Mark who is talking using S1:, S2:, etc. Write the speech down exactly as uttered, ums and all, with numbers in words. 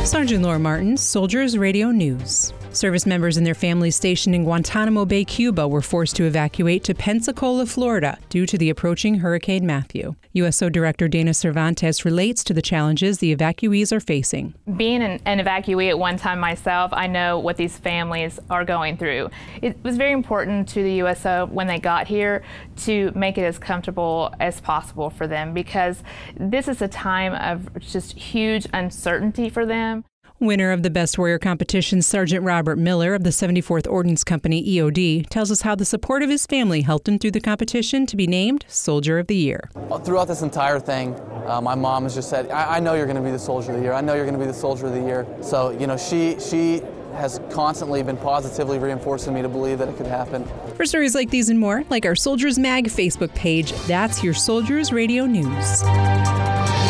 S1: Sergeant Laura Martin, Soldiers Radio News. Service members and their families stationed in Guantanamo Bay, Cuba, were forced to evacuate to Pensacola, Florida, due to the approaching Hurricane Matthew. U S O Director Dana Cervantes relates to the challenges the evacuees are facing.
S2: Being an, an evacuee at one time myself, I know what these families are going through. It was very important to the U S O when they got here to make it as comfortable as possible for them, because this is a time of just huge uncertainty for them.
S1: Winner of the Best Warrior competition, Sergeant Robert Miller of the seventy-fourth Ordnance Company, E O D, tells us how the support of his family helped him through the competition to be named Soldier of the Year.
S3: Throughout this entire thing, uh, my mom has just said, I, I know you're going to be the Soldier of the Year. I know you're going to be the Soldier of the Year. So, you know, she she has constantly been positively reinforcing me to believe that it could happen.
S1: For stories like these and more, like our Soldiers Mag Facebook page, that's your Soldiers Radio News.